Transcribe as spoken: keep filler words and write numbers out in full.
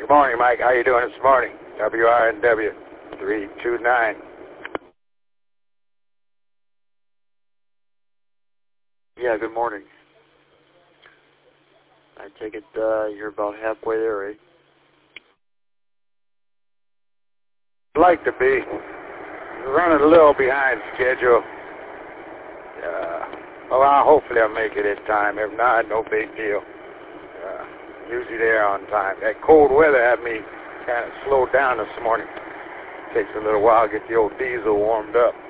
Good morning, Mike. How you doing this morning? W R N W three two nine. Yeah, good morning. I take it uh, you're about halfway there, right? Like to be. Running a little behind schedule. Uh, well, I'll, hopefully I'll make it in time. If not, no big deal. Uh, usually there on time. That cold weather had me kind of slowed down this morning. Takes a little while to get the old diesel warmed up.